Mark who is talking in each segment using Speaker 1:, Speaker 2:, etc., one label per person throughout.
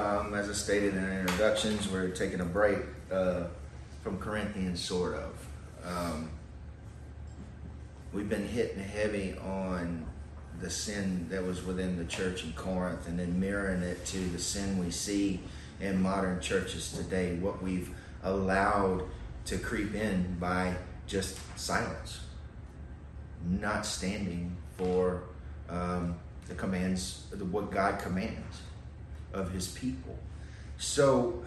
Speaker 1: As I stated in our introductions, we're taking a break from Corinthians, sort of. We've been hitting heavy on the sin that was within the church in Corinth and then mirroring it to the sin we see in modern churches today, what we've allowed to creep in by just silence, not standing for the commands, what God commands of his people. So,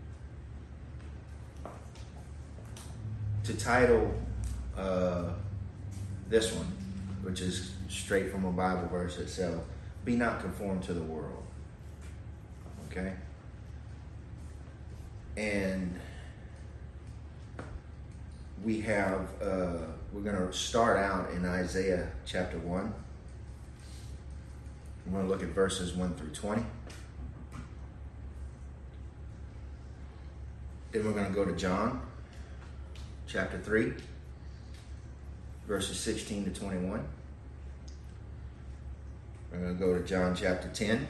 Speaker 1: to title this one, which is straight from a Bible verse itself, be not conformed to the world. Okay? And we have, we're going to start out in Isaiah chapter 1. We're going to look at verses 1 through 20. Then we're going to go to John chapter 3, verses 16 to 21. We're going to go to John chapter 10,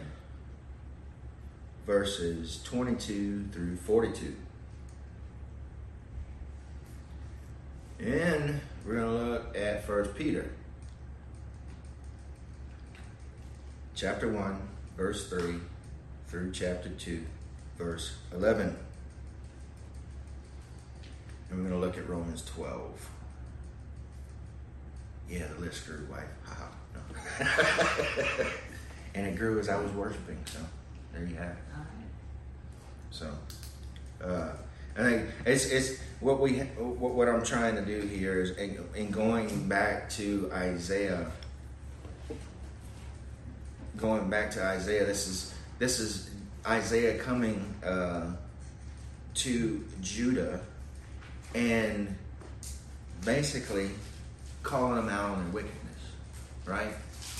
Speaker 1: verses 22 through 42. And we're going to look at 1 Peter chapter 1, verse 3 through chapter 2, verse 11. And we're going to look at Romans 12. Yeah, the list grew, wife. Haha. No. And it grew as I was worshiping. So there you have it.
Speaker 2: All right.
Speaker 1: So I think it's what I'm trying to do here is in going back to Isaiah. Going back to Isaiah, this is Isaiah coming to Judah and basically calling them out on their wickedness, right?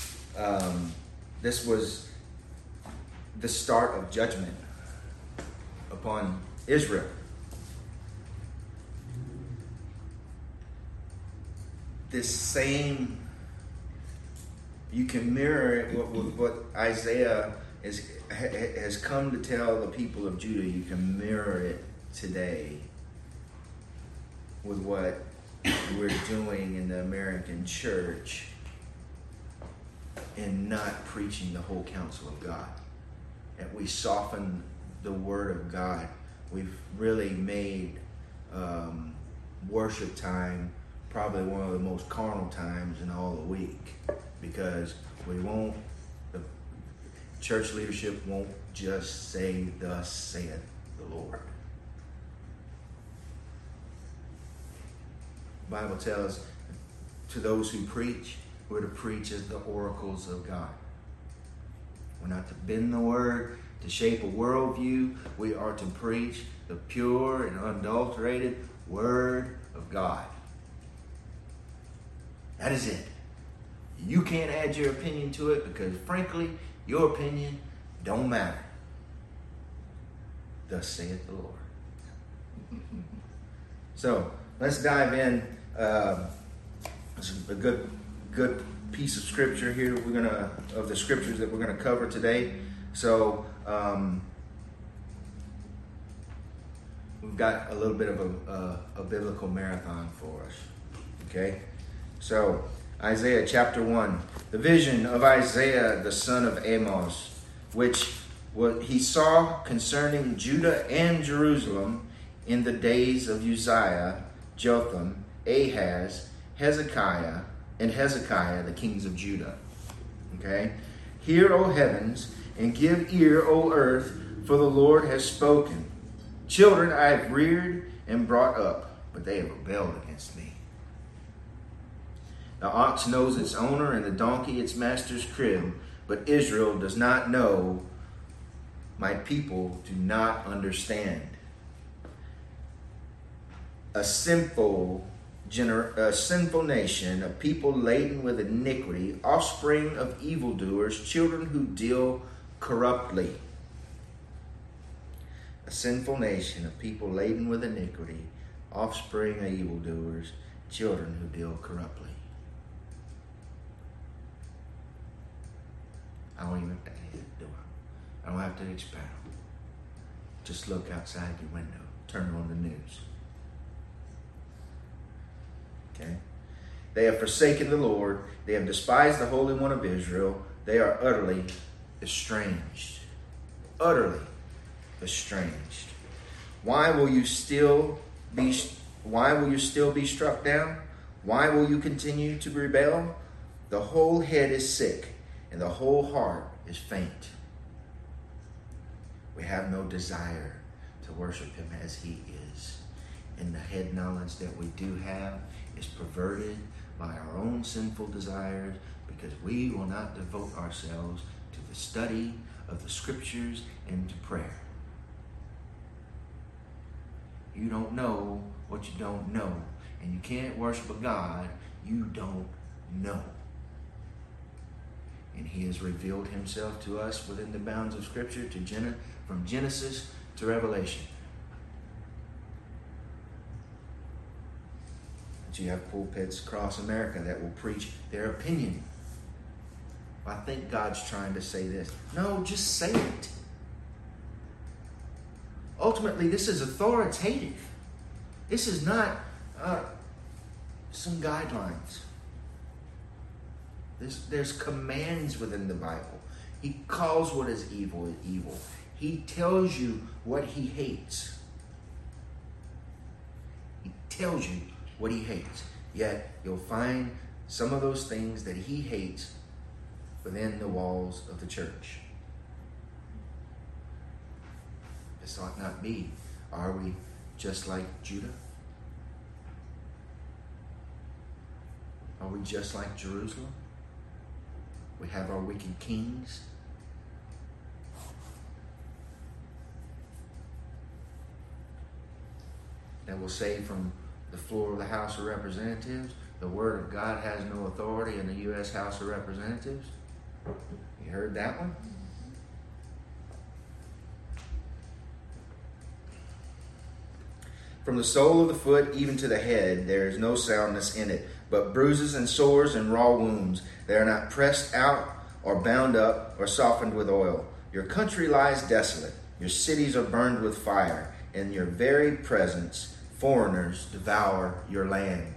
Speaker 1: This was the start of judgment upon Israel. This same, you can mirror it what Isaiah has come to tell the people of Judah. You can mirror it today with what we're doing in the American church and not preaching the whole counsel of God. And we soften the word of God. We've really made worship time probably one of the most carnal times in all the week, because the church leadership won't just say, "Thus saith the Lord." The Bible tells to those who preach, we're to preach as the oracles of God. We're not to bend the word to shape a worldview. We are to preach the pure and unadulterated word of God. That is it. You can't add your opinion to it because, frankly, your opinion don't matter. Thus saith the Lord. So let's dive in. This is a good piece of scripture here. Of the scriptures that we're gonna cover today. So we've got a little bit of a biblical marathon for us. Okay. So, Isaiah chapter 1, the vision of Isaiah, the son of Amos, which he saw concerning Judah and Jerusalem in the days of Uzziah, Jotham, Ahaz, Hezekiah, the kings of Judah. Okay? Hear, O heavens, and give ear, O earth, for the Lord has spoken. Children I have reared and brought up, but they have rebelled against me. The ox knows its owner, and the donkey its master's crib, but Israel does not know. My people do not understand. A sinful nation, a people laden with iniquity, offspring of evildoers, children who deal corruptly. A sinful nation, a people laden with iniquity, offspring of evildoers, children who deal corruptly. I don't even have to do it. I don't have to expound. Just look outside your window. Turn on the news. Okay? They have forsaken the Lord. They have despised the Holy One of Israel. They are utterly estranged. Utterly estranged. Why will you still be struck down? Why will you continue to rebel? The whole head is sick, and the whole heart is faint. We have no desire to worship him as he is. And the head knowledge that we do have is perverted by our own sinful desires, because we will not devote ourselves to the study of the scriptures and to prayer. You don't know what you don't know, and you can't worship a God you don't know. And he has revealed himself to us within the bounds of Scripture from Genesis to Revelation. But you have pulpits across America that will preach their opinion. I think God's trying to say this. No, just say it. Ultimately, this is authoritative. This is not some guidelines. There's commands within the Bible. He calls what is evil evil. He tells you what he hates. He tells you what he hates. Yet you'll find some of those things that he hates within the walls of the church. This ought not be. Are we just like Judah? Are we just like Jerusalem? We have our wicked kings. That will say from the floor of the House of Representatives, the Word of God has no authority in the U.S. House of Representatives. You heard that one? From the sole of the foot even to the head, there is no soundness in it, but bruises and sores and raw wounds. They are not pressed out or bound up or softened with oil. Your country lies desolate. Your cities are burned with fire. In your very presence, foreigners devour your land.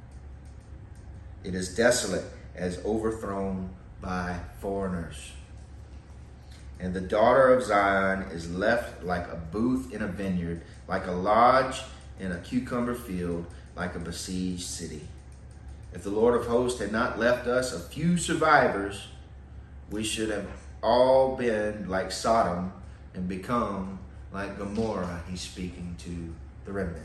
Speaker 1: It is desolate as overthrown by foreigners. And the daughter of Zion is left like a booth in a vineyard, like a lodge in a cucumber field, like a besieged city. If the Lord of hosts had not left us a few survivors, we should have all been like Sodom and become like Gomorrah. He's speaking to the remnant.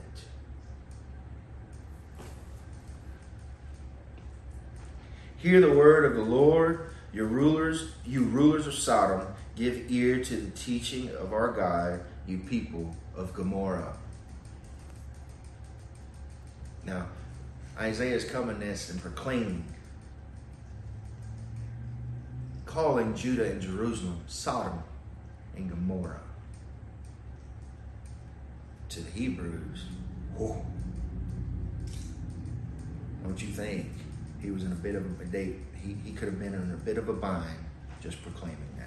Speaker 1: Hear the word of the Lord, you rulers of Sodom. Give ear to the teaching of our God, you people of Gomorrah. Now, Isaiah is coming this and proclaiming, calling Judah and Jerusalem Sodom and Gomorrah. To the Hebrews, whoa. Don't you think he was in a bit of a date? He could have been in a bit of a bind just proclaiming that.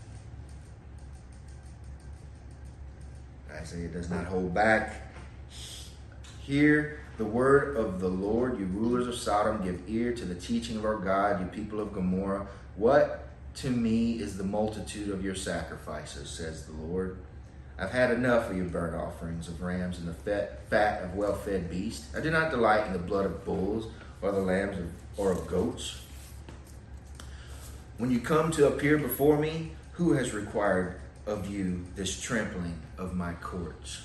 Speaker 1: Isaiah does not hold back. Hear the word of the Lord, you rulers of Sodom. Give ear to the teaching of our God, you people of Gomorrah. What to me is the multitude of your sacrifices, says the Lord. I've had enough of your burnt offerings of rams and the fat of well-fed beasts. I do not delight in the blood of bulls or the lambs or of goats. When you come to appear before me, who has required of you this trampling of my courts?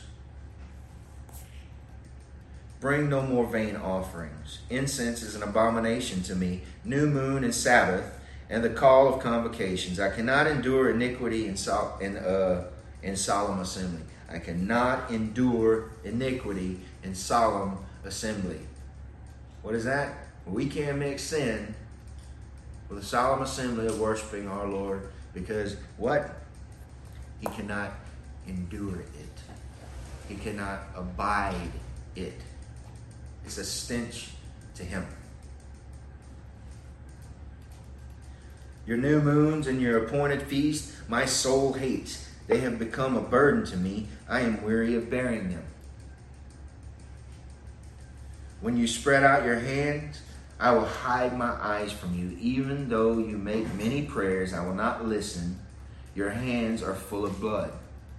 Speaker 1: Bring no more vain offerings. Incense is an abomination to me. New moon and Sabbath and the call of convocations. I cannot endure iniquity in solemn assembly. I cannot endure iniquity in solemn assembly. What is that? We can't mix sin with a solemn assembly of worshiping our Lord, because what? He cannot endure it. He cannot abide it. It's a stench to him. Your new moons and your appointed feast, my soul hates. They have become a burden to me. I am weary of bearing them. When you spread out your hands, I will hide my eyes from you. Even though you make many prayers, I will not listen. Your hands are full of blood.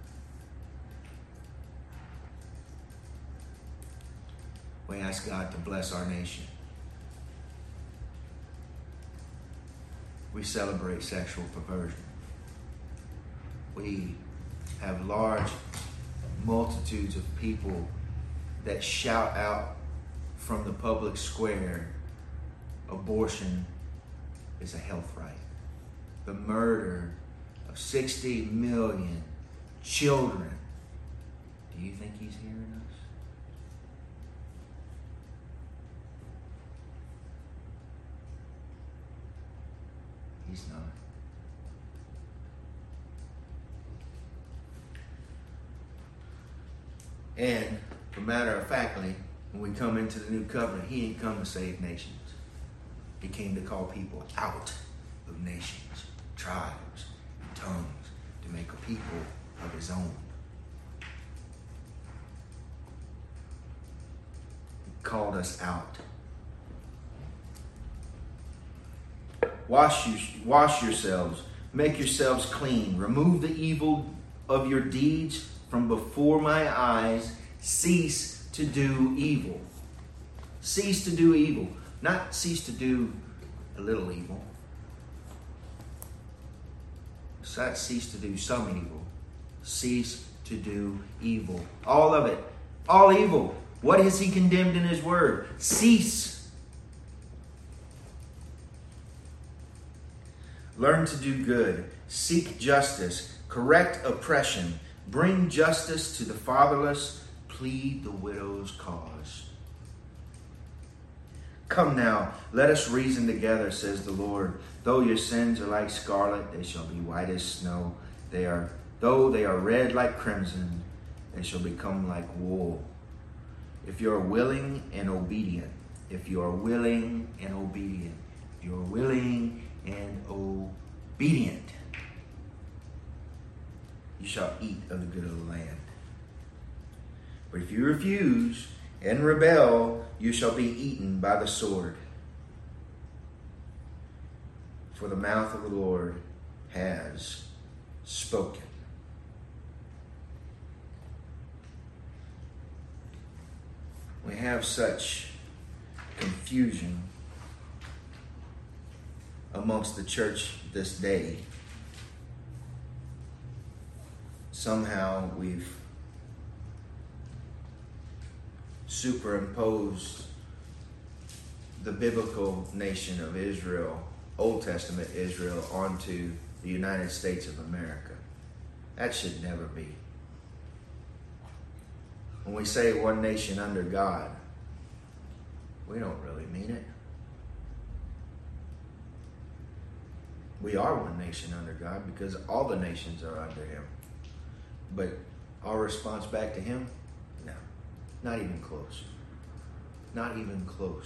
Speaker 1: We ask God to bless our nation. We celebrate sexual perversion. We have large multitudes of people that shout out from the public square, abortion is a health right. The murder of 60 million children. Do you think he's hearing us? He's not. And, for matter of factly, when we come into the new covenant, he ain't come to save nations. He came to call people out of nations, tribes, and tongues, to make a people of his own. He called us out. Wash yourselves, make yourselves clean, remove the evil of your deeds from before my eyes, cease to do evil. Cease to do evil. Not cease to do a little evil. Cease to do some evil. Cease to do evil. All of it. All evil. What has he condemned in his word? Cease. Learn to do good. Seek justice. Correct oppression. Bring justice to the fatherless. Plead the widow's cause. Come now, let us reason together, says the Lord. Though your sins are like scarlet, they shall be white as snow. Though they are red like crimson, they shall become like wool. If you are willing and obedient, if you are willing and obedient, if you are willing and obedient, you shall eat of the good of the land. But if you refuse and rebel, you shall be eaten by the sword. For the mouth of the Lord has spoken. We have such confusion amongst the church this day. Somehow we've superimposed the biblical nation of Israel, Old Testament Israel, onto the United States of America. That should never be. When we say one nation under God, we don't really mean it. We are one nation under God because all the nations are under him. But our response back to him? No. Not even close. Not even close.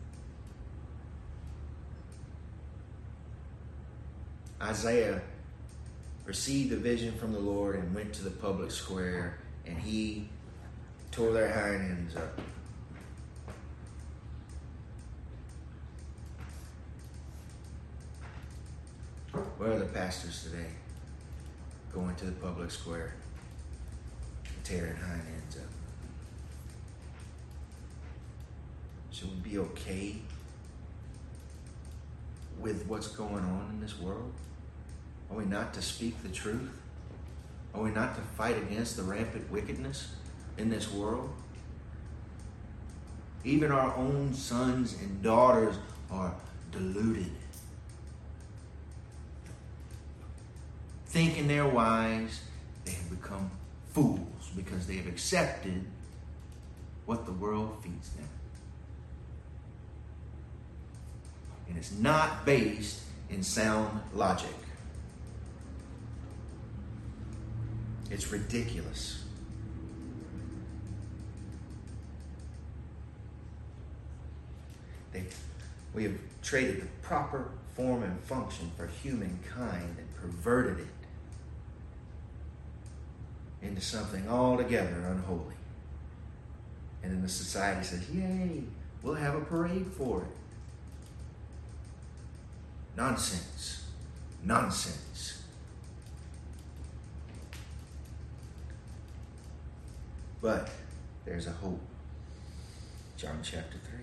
Speaker 1: Isaiah received a vision from the Lord and went to the public square, and he tore their hind ends up. Where are the pastors today? Going to the public square, tearing hind ends up. Should we be okay with what's going on in this world? Are we not to speak the truth? Are we not to fight against the rampant wickedness in this world? Even our own sons and daughters are deluded, thinking they're wise. They have become fools because they have accepted what the world feeds them. And it's not based in sound logic. It's ridiculous. We have traded the proper form and function for humankind and perverted it. into something altogether unholy. And then the society says, yay, we'll have a parade for it. Nonsense. Nonsense. But there's a hope. John chapter 3.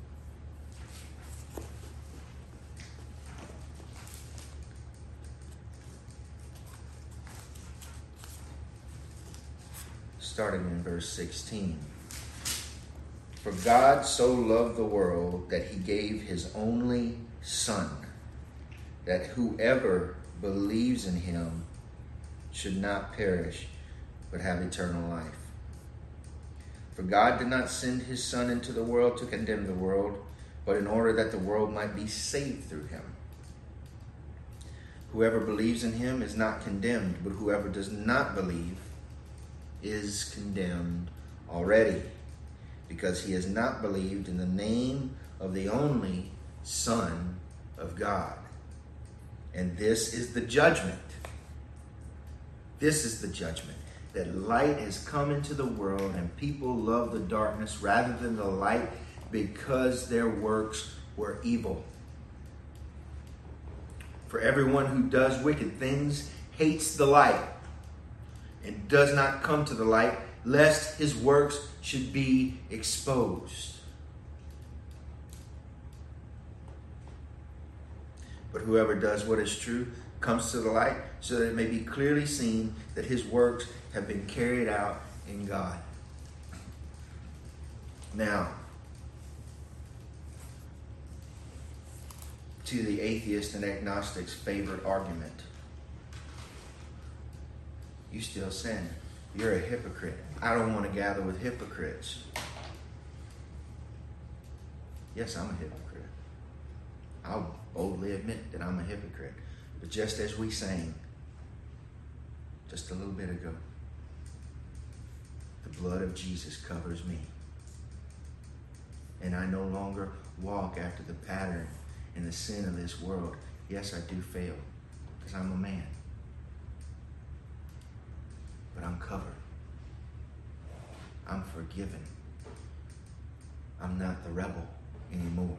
Speaker 1: Starting in verse 16. For God so loved the world that he gave his only Son, that whoever believes in him should not perish, but have eternal life. For God did not send his Son into the world to condemn the world, but in order that the world might be saved through him. Whoever believes in him is not condemned, but whoever does not believe is condemned already, because he has not believed in the name of the only Son of God. And this is the judgment. This is the judgment, that light has come into the world, and people love the darkness rather than the light, because their works were evil. For everyone who does wicked things hates the light, and does not come to the light, lest his works should be exposed. But whoever does what is true comes to the light, so that it may be clearly seen that his works have been carried out in God. Now, to the atheist and agnostic's favorite argument. You still sin. You're a hypocrite. I don't want to gather with hypocrites. Yes, I'm a hypocrite. I'll boldly admit that I'm a hypocrite. But just as we sang just a little bit ago, the blood of Jesus covers me. And I no longer walk after the pattern and the sin of this world. Yes, I do fail, because I'm a man. But I'm covered. I'm forgiven. I'm not the rebel anymore.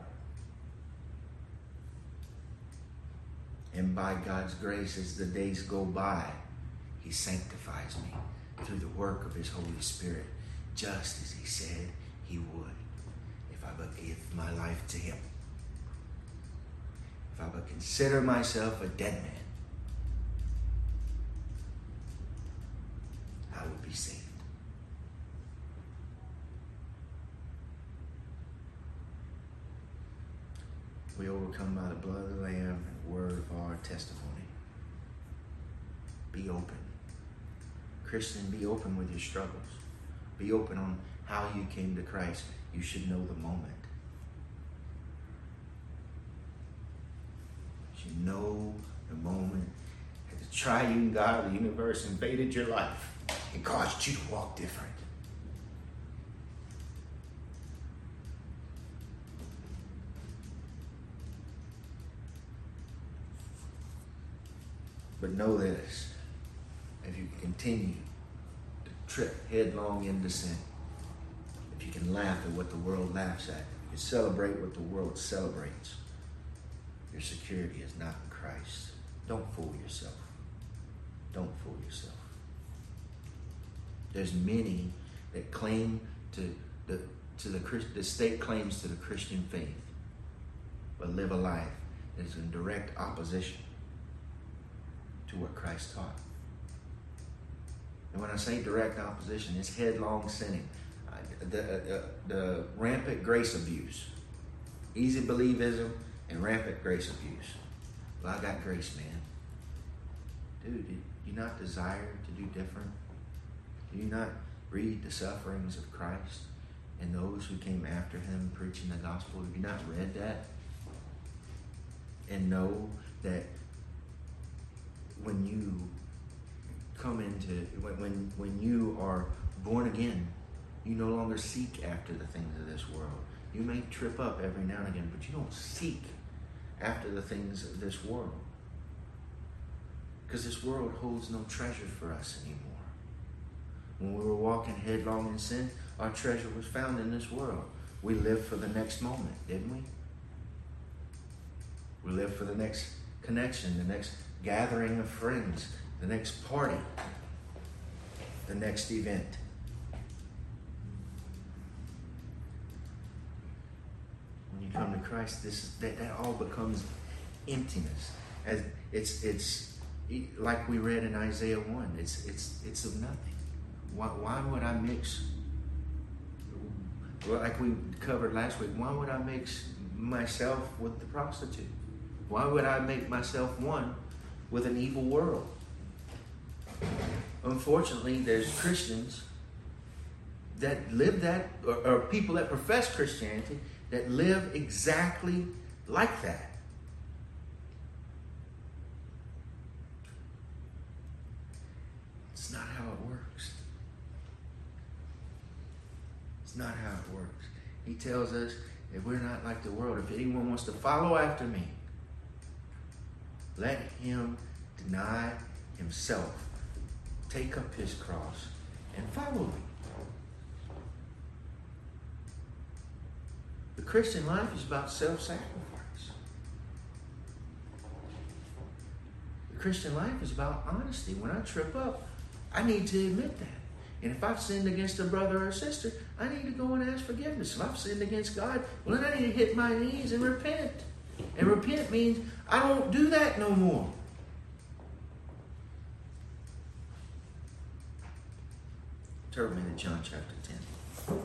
Speaker 1: And by God's grace, as the days go by, he sanctifies me through the work of his Holy Spirit, just as he said he would if I but gave my life to him. If I but consider myself a dead man, I would be saved. We overcome by the blood of the Lamb and the word of our testimony. Be open. Christian, be open with your struggles. Be open on how you came to Christ. You should know the moment. You should know the moment that the triune God of the universe invaded your life and caused you to walk different. But know this, if you continue to trip headlong into sin, if you can laugh at what the world laughs at, if you can celebrate what the world celebrates, your security is not in Christ. Don't fool yourself. Don't fool yourself. There's many that claim the state claims to the Christian faith, but live a life that is in direct opposition to what Christ taught. And when I say direct opposition, it's headlong sinning, the rampant grace abuse, easy believism, and rampant grace abuse. Well, I got grace, man. Dude, do you not desire to do different? Do you not read the sufferings of Christ and those who came after him preaching the gospel? Have you not read that? And know that when you come into, when you are born again, you no longer seek after the things of this world. You may trip up every now and again, but you don't seek after the things of this world. Because this world holds no treasure for us anymore. When we were walking headlong in sin, our treasure was found in this world. We lived for the next moment, didn't we? We lived for the next connection, the next gathering of friends, the next party, the next event. When you come to Christ, that all becomes emptiness. As it's like we read in Isaiah 1. It's of nothing. Why would I mix? Well, like we covered last week, why would I mix myself with the prostitute? Why would I make myself one with an evil world? Unfortunately, there's Christians that live that, or people that profess Christianity that live exactly like that. It's not how it works. It's not how it works. He tells us that we're not like the world. If anyone wants to follow after me, let him deny himself, take up his cross, and follow me. The Christian life is about self-sacrifice. The Christian life is about honesty. When I trip up, I need to admit that. And if I've sinned against a brother or sister, I need to go and ask forgiveness. If I've sinned against God, well, then I need to hit my knees and repent. And repent means I don't do that no more. Turn with me to John chapter 10.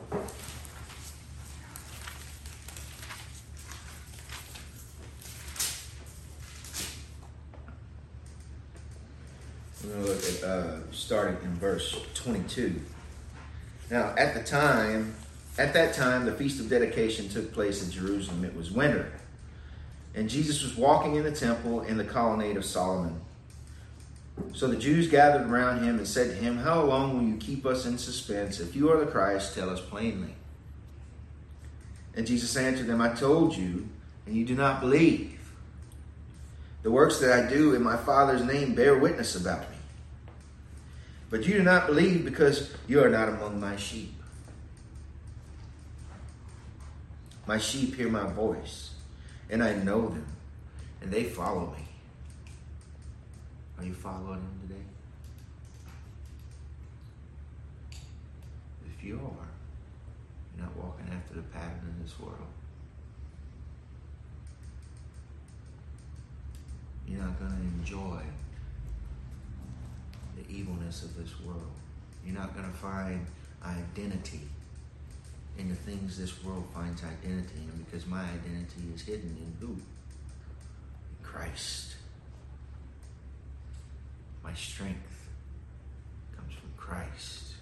Speaker 1: We're going to look at starting in verse 22. Now, at that time, the Feast of Dedication took place in Jerusalem. It was winter. And Jesus was walking in the temple in the colonnade of Solomon. So the Jews gathered around him and said to him, "How long will you keep us in suspense? If you are the Christ, tell us plainly." And Jesus answered them, "I told you, and you do not believe. The works that I do in my Father's name bear witness about me. But you do not believe because you are not among my sheep. My sheep hear my voice, and I know them, and they follow me." Are you following him today? If you are, you're not walking after the pattern in this world. You're not going to enjoy the evilness of this world. You're not going to find identity in the things this world finds identity in, because my identity is hidden in who? In Christ. My strength comes from Christ.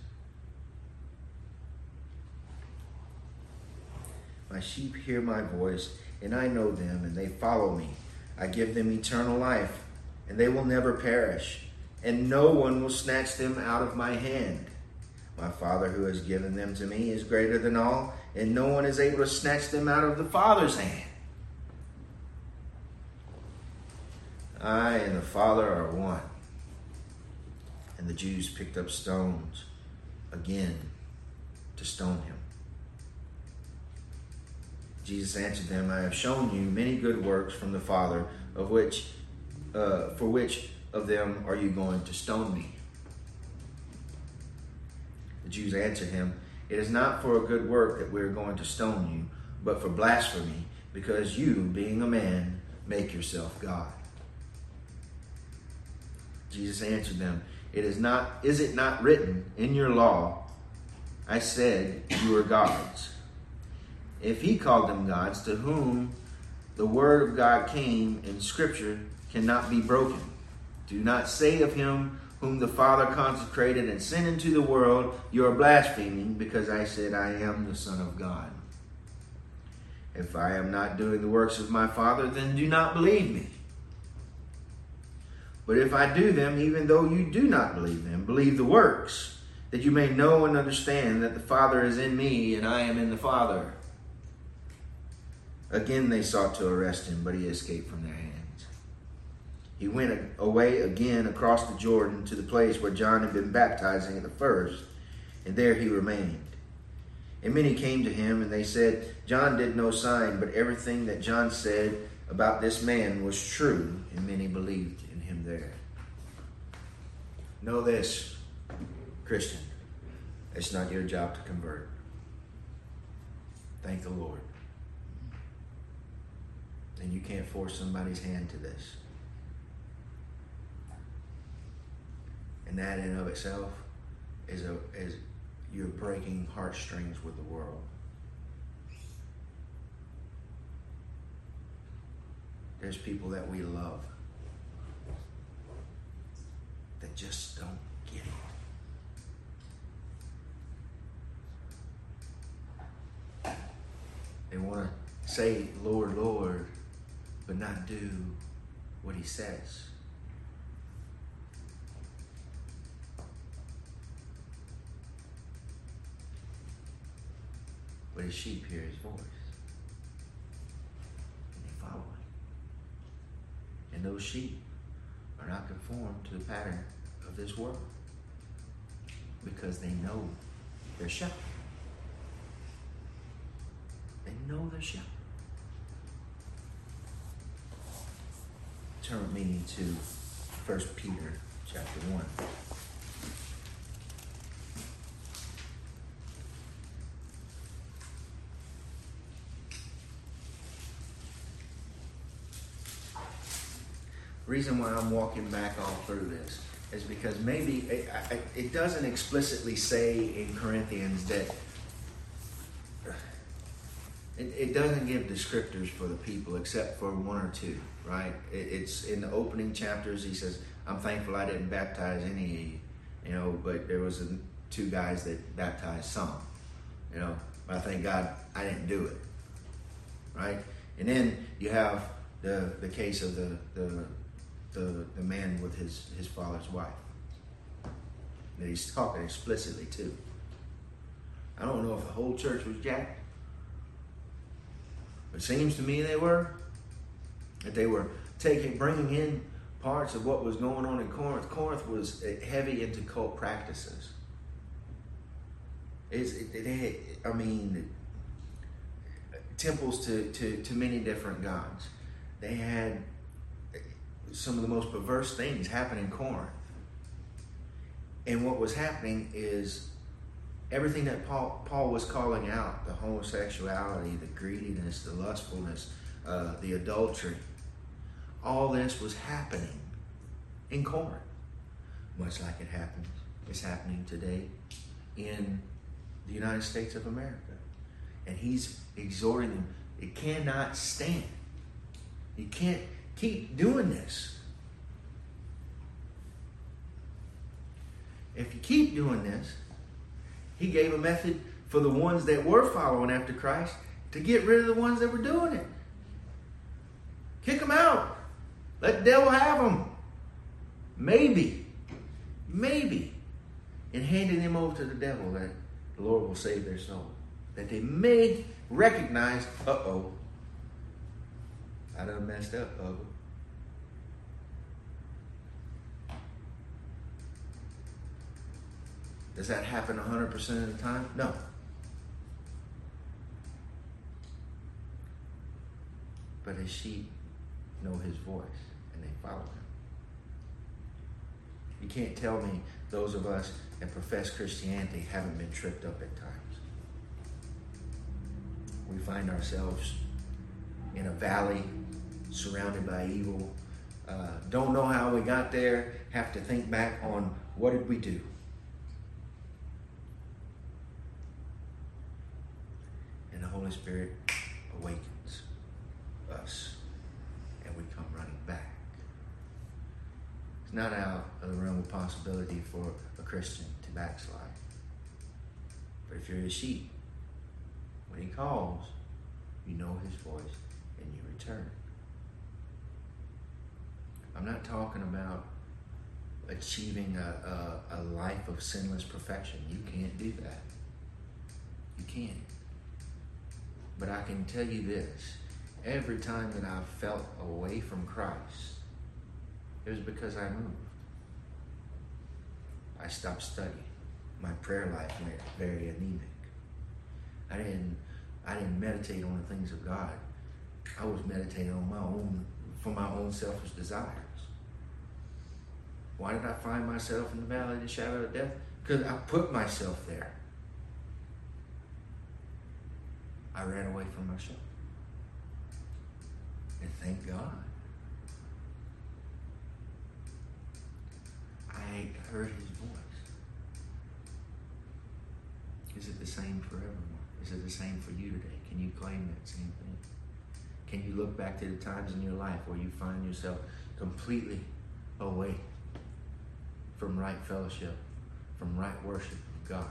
Speaker 1: My sheep hear my voice, and I know them, and they follow me. I give them eternal life, and they will never perish, and no one will snatch them out of my hand. My Father who has given them to me is greater than all, and no one is able to snatch them out of the Father's hand. I and the Father are one. And the Jews picked up stones again to stone him. Jesus answered them, "I have shown you many good works from the Father, for which of them are you going to stone me?" The Jews answered him, "It is not for a good work that we are going to stone you, but for blasphemy, because you, being a man, make yourself God." Jesus answered them, Is it not written in your law, I said you are gods? If he called them gods, to whom the word of God came in Scripture cannot be broken. Do not say of him whom the Father consecrated and sent into the world, you are blaspheming, because I said I am the Son of God. If I am not doing the works of my Father, then do not believe me. But if I do them, even though you do not believe them, believe the works, that you may know and understand that the Father is in me and I am in the Father. Again they sought to arrest him, but he escaped from their hands. He went away again across the Jordan to the place where John had been baptizing at the first, and there he remained. And many came to him, and they said, John did no sign, but everything that John said about this man was true, and many believed in him there. Know this, Christian, it's not your job to convert. Thank the Lord. And you can't force somebody's hand to this. And that in and of itself is you're breaking heartstrings with the world. There's people that we love that just don't get it. They want to say, Lord, Lord, but not do what he says. But his sheep hear his voice, and they follow him. And those sheep are not conformed to the pattern of this world, because they know their shepherd. They know their shepherd. Turn with me to 1 Peter chapter 1. Reason why I'm walking back all through this is because maybe it doesn't explicitly say in Corinthians that it doesn't give descriptors for the people except for one or two, right? It's in the opening chapters. He says, I'm thankful I didn't baptize any, but there was two guys that baptized some, but I thank God I didn't do it, right? And then you have the case of the man with his father's wife that he's talking explicitly to. I don't know if the whole church was jacked. It seems to me they were. That they were bringing in parts of what was going on in Corinth. Corinth was heavy into cult practices. Temples to many different gods. They had some of the most perverse things happen in Corinth. And what was happening is everything that Paul was calling out, the homosexuality, the greediness, the lustfulness, the adultery, all this was happening in Corinth. Much like it's happening today in the United States of America. And he's exhorting them, it cannot stand. You can't keep doing this. If you keep doing this, he gave a method for the ones that were following after Christ to get rid of the ones that were doing it. Kick them out. Let the devil have them. Maybe, in handing them over to the devil, that the Lord will save their soul. That they may recognize, I done messed up, Bubba. Does that happen 100% of the time? No. But his sheep know his voice and they follow him. You can't tell me those of us that profess Christianity haven't been tripped up at times. We find ourselves in a valley surrounded by evil. Don't know how we got there. Have to think back on what did we do. And the Holy Spirit awakens us and we come running back. It's not out of the realm of possibility for a Christian to backslide. But if you're his sheep, when he calls, you know his voice and you return. I'm not talking about achieving a life of sinless perfection. You can't do that. You can't. But I can tell you this. Every time that I've felt away from Christ, it was because I moved. I stopped studying. my prayer life went very anemic. I didn't meditate on the things of God. I was meditating on my own selfish desires. Why did I find myself in the valley of the shadow of death? Because I put myself there. I ran away from myself. And thank God, I heard his voice. Is it the same forevermore? Is it the same for you today? Can you claim that same thing? Can you look back to the times in your life where you find yourself completely away from right fellowship, from right worship of God,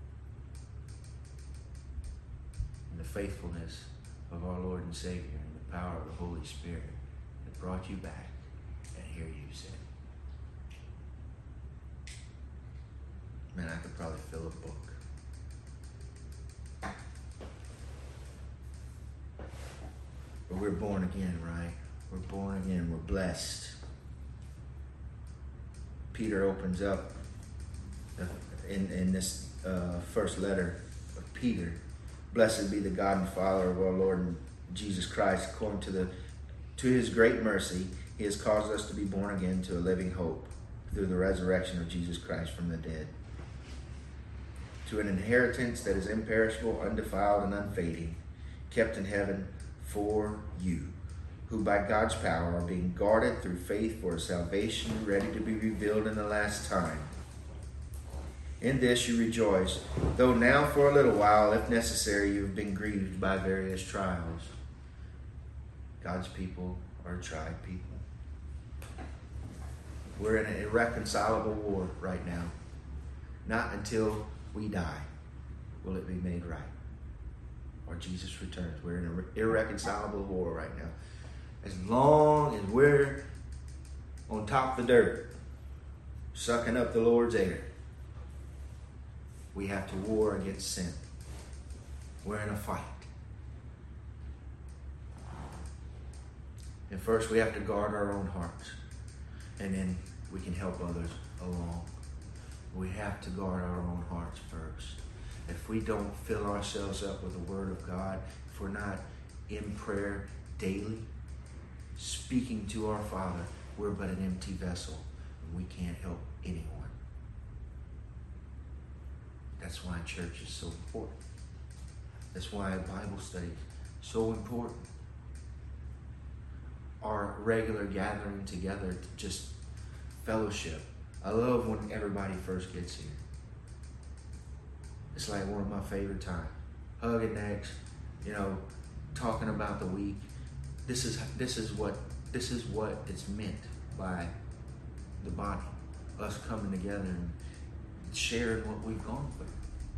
Speaker 1: and the faithfulness of our Lord and Savior and the power of the Holy Spirit that brought you back, and here you sit? Man, I could probably fill a book. But we're born again, right? We're born again. We're blessed. Peter opens up in this first letter of Peter. Blessed be the God and Father of our Lord Jesus Christ. According to his great mercy, he has caused us to be born again to a living hope through the resurrection of Jesus Christ from the dead, to an inheritance that is imperishable, undefiled, and unfading, kept in heaven for you, who by God's power are being guarded through faith for a salvation ready to be revealed in the last time. In this you rejoice, though now for a little while, if necessary, you have been grieved by various trials. God's people are tried people. We're in an irreconcilable war right now. Not until we die will it be made right, or Jesus returns. We're in an irreconcilable war right now. As long as we're on top of the dirt, sucking up the Lord's air, we have to war against sin. We're in a fight. And first we have to guard our own hearts, and then we can help others along. We have to guard our own hearts first. If we don't fill ourselves up with the Word of God, if we're not in prayer daily, speaking to our Father, we're but an empty vessel, and we can't help anyone. That's why church is so important. That's why a Bible study is so important. Our regular gathering together to just fellowship. I love when everybody first gets here. It's like one of my favorite times. Hugging necks, talking about the week. This is what it's meant by the body. Us coming together and sharing what we've gone through.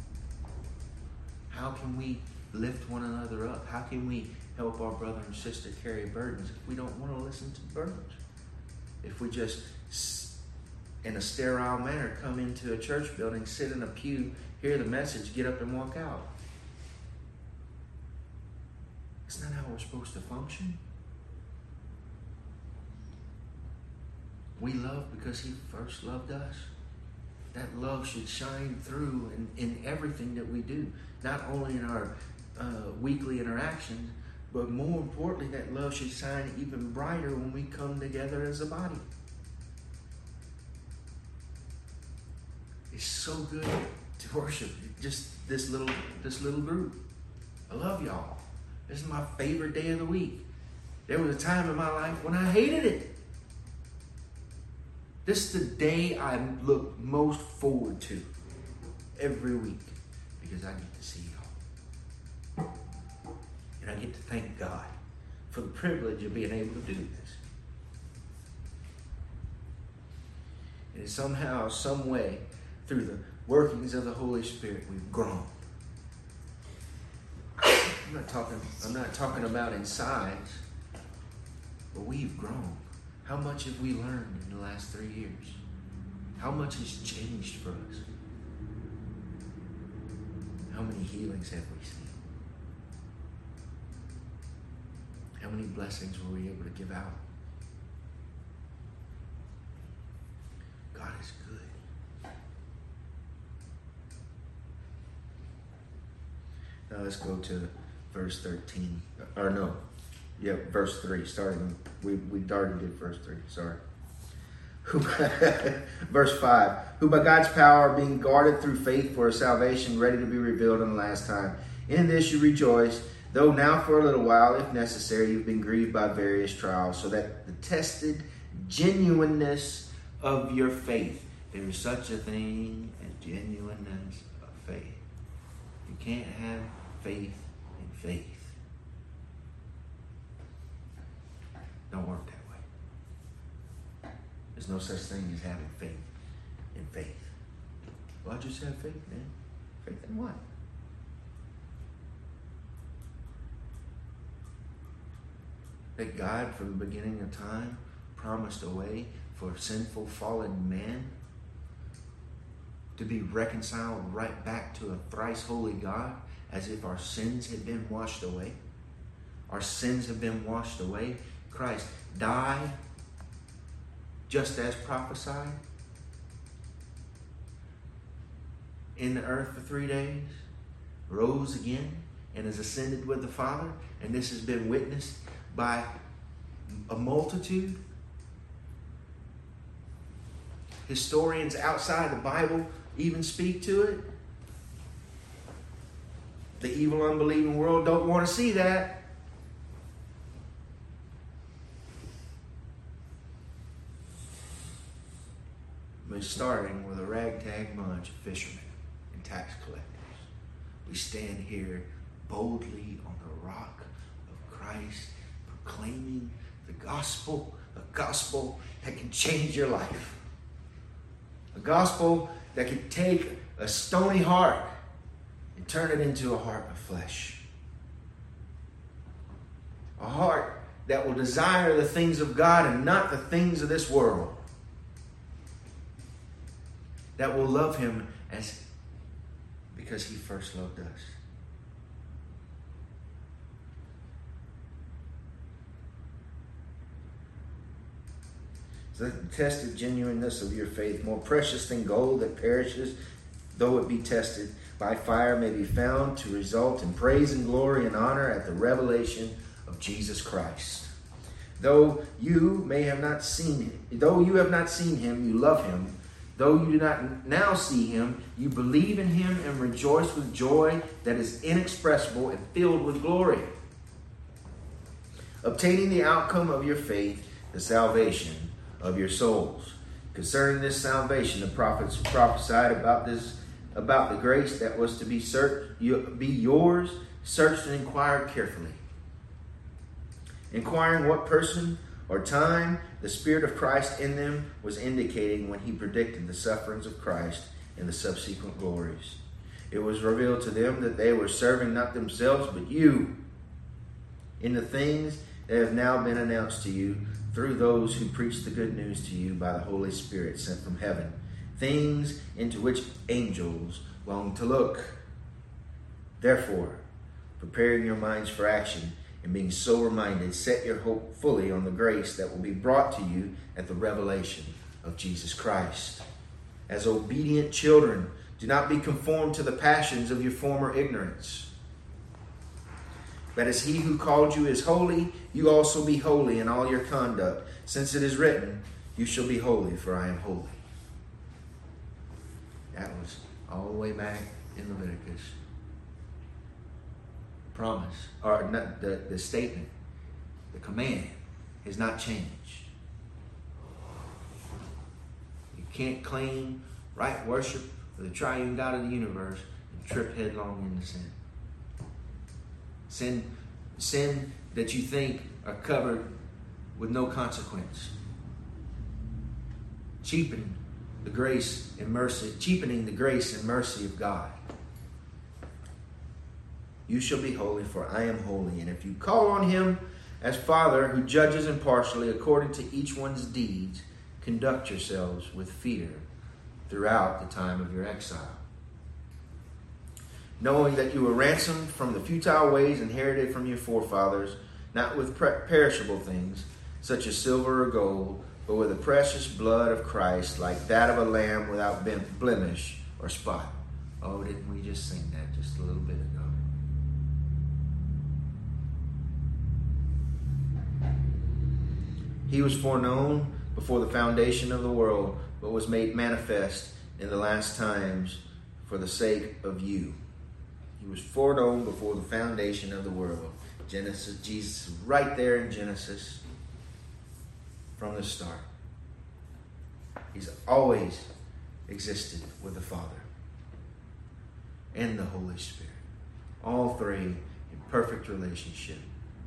Speaker 1: How can we lift one another up? How can we help our brother and sister carry burdens if we don't want to listen to burdens? If we just, in a sterile manner, come into a church building, sit in a pew, hear the message, get up and walk out. Isn't that how we're supposed to function? We love because he first loved us. That love should shine through in everything that we do. Not only in our weekly interactions, but more importantly, that love should shine even brighter when we come together as a body. It's so good to worship just this little group. I love y'all. This is my favorite day of the week. There was a time in my life when I hated it. This is the day I look most forward to every week because I get to see y'all. And I get to thank God for the privilege of being able to do this. And somehow, some way, through the workings of the Holy Spirit, we've grown. I'm not talking about in size, but we've grown. How much have we learned in the last 3 years? How much has changed for us? How many healings have we seen? How many blessings were we able to give out? God is good. Now let's go to verse 13. Or no. Yeah, verse 3. Starting. We already did verse 3. Sorry. Verse 5. Who by God's power are being guarded through faith for a salvation ready to be revealed in the last time. In this you rejoice, though now for a little while, if necessary, you've been grieved by various trials, so that the tested genuineness of your faith. There is such a thing as genuineness of faith. You can't have faith in faith. Don't work that way. There's no such thing as having faith in faith. Well, I just have faith, man. Faith in what? That God, from the beginning of time, promised a way for sinful, fallen man to be reconciled right back to a thrice holy God, as if our sins had been washed away. Our sins have been washed away. Christ died just as prophesied in the earth for 3 days, rose again, and has ascended with the Father. And this has been witnessed by a multitude. Historians outside the Bible even speak to it. The evil, unbelieving world don't want to see that. But starting with a ragtag bunch of fishermen and tax collectors, we stand here boldly on the rock of Christ, proclaiming the gospel, a gospel that can change your life. A gospel that can take a stony heart and turn it into a heart of flesh. A heart that will desire the things of God and not the things of this world. That will love him because he first loved us. The tested genuineness of your faith, more precious than gold that perishes, though it be tested by fire, may be found to result in praise and glory and honor at the revelation of Jesus Christ. Though you have not seen him, you love him. Though you do not now see him, you believe in him and rejoice with joy that is inexpressible and filled with glory. Obtaining the outcome of your faith, the salvation of your souls. Concerning this salvation, the prophets prophesied about the grace that was to be yours, searched and inquired carefully. Inquiring what person or time the Spirit of Christ in them was indicating when he predicted the sufferings of Christ and the subsequent glories. It was revealed to them that they were serving not themselves but you in the things that have now been announced to you through those who preach the good news to you by the Holy Spirit sent from heaven, things into which angels long to look. Therefore, preparing your minds for action and being sober-minded, set your hope fully on the grace that will be brought to you at the revelation of Jesus Christ. As obedient children, do not be conformed to the passions of your former ignorance. But as he who called you is holy, you also be holy in all your conduct, since it is written, you shall be holy, for I am holy. That was all the way back in Leviticus. Promise, or not, the statement, the command has not changed. You can't claim right worship for the triune God of the universe and trip headlong into sin. Sin that you think are covered with no consequence. Cheapening the grace and mercy of God. You shall be holy, for I am holy. And if you call on him as Father, who judges impartially according to each one's deeds, conduct yourselves with fear throughout the time of your exile. Knowing that you were ransomed from the futile ways inherited from your forefathers, not with perishable things, such as silver or gold, but with the precious blood of Christ, like that of a lamb without blemish or spot. Oh, didn't we just sing that just a little bit ago? He was foreknown before the foundation of the world, but was made manifest in the last times for the sake of you. He was foreknown before the foundation of the world. Genesis, Jesus is right there in Genesis from the start. He's always existed with the Father and the Holy Spirit. All three in perfect relationship.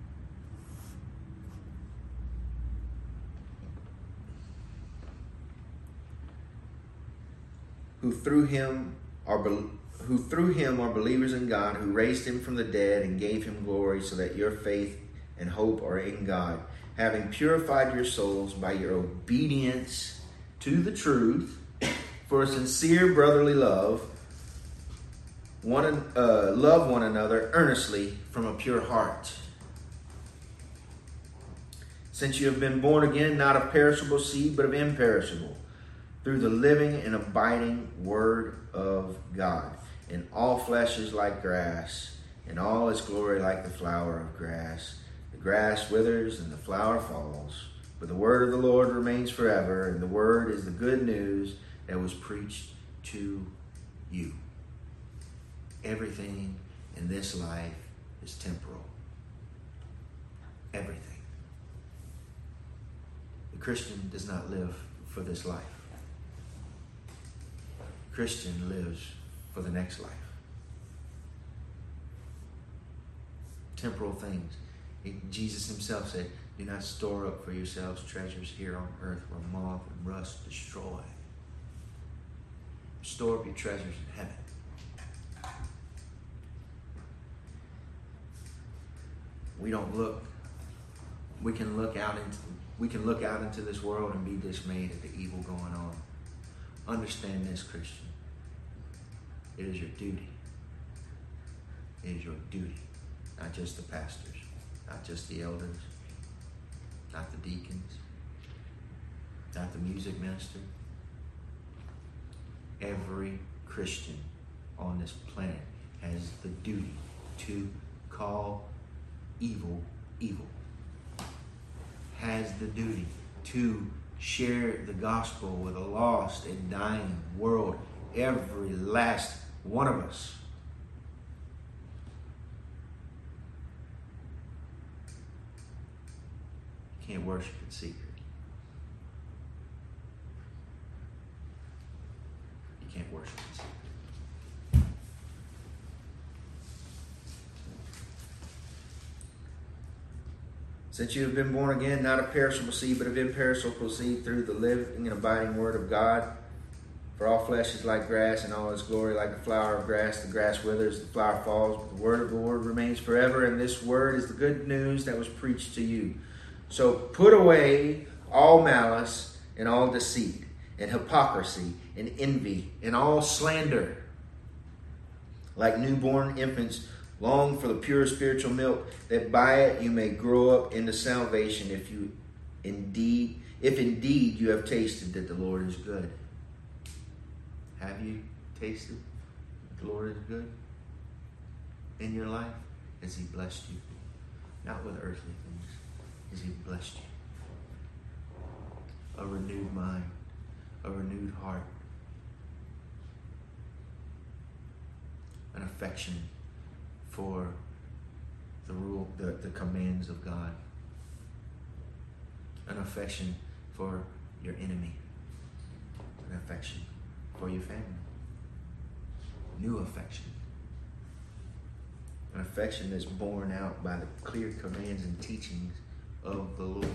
Speaker 1: Who through him are believers in God, who raised him from the dead and gave him glory, so that your faith and hope are in God, having purified your souls by your obedience to the truth, for a sincere brotherly love, love one another earnestly from a pure heart. Since you have been born again, not of perishable seed, but of imperishable, through the living and abiding word of God. And all flesh is like grass, and all its glory like the flower of grass. The grass withers and the flower falls, but the word of the Lord remains forever, and the word is the good news that was preached to you. Everything in this life is temporal. Everything. The Christian does not live for this life. The Christian lives for the next life. Temporal things. Jesus himself said, do not store up for yourselves treasures here on earth where moth and rust destroy. Store up your treasures in heaven. We can look out into this world and be dismayed at the evil going on. Understand this, Christian. It is your duty. It is your duty. Not just the pastors, not just the elders, not the deacons, not the music minister. Every Christian on this planet has the duty to call evil, evil. Has the duty to share the gospel with a lost and dying world. Every last one of us. You can't worship in secret. You can't worship in secret. Since you have been born again, not of perishable seed, but of imperishable seed, through the living and abiding word of God. For all flesh is like grass, and all its glory like the flower of grass. The grass withers, the flower falls, but the word of the Lord remains forever. And this word is the good news that was preached to you. So put away all malice and all deceit and hypocrisy and envy and all slander. Like newborn infants, long for the pure spiritual milk, that by it you may grow up into salvation, if indeed you have tasted that the Lord is good. Have you tasted that the Lord is good in your life? Has he blessed you? Not with earthly things. Has he blessed you? A renewed mind, a renewed heart, an affection for the rule, the commands of God, an affection for your enemy, an affection for your family, new affection, an affection that's borne out by the clear commands and teachings of the Lord.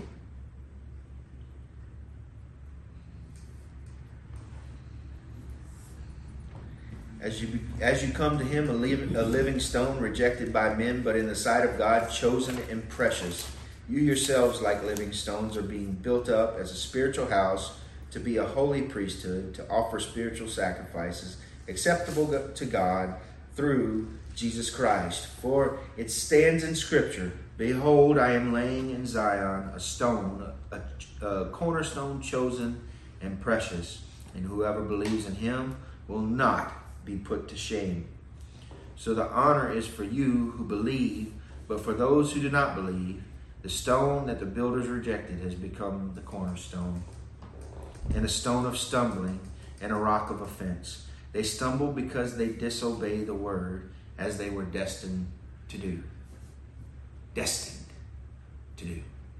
Speaker 1: As you come to him, a living stone, rejected by men, but in the sight of God, chosen and precious, you yourselves, like living stones, are being built up as a spiritual house, to be a holy priesthood, to offer spiritual sacrifices acceptable to God through Jesus Christ. For it stands in Scripture, behold, I am laying in Zion a stone, a cornerstone chosen and precious, and whoever believes in him will not be put to shame. So the honor is for you who believe, but for those who do not believe, The stone that the builders rejected has become the cornerstone, and a stone of stumbling and a rock of offense. They stumble because they disobey the word, as they were destined to do. Destined to do.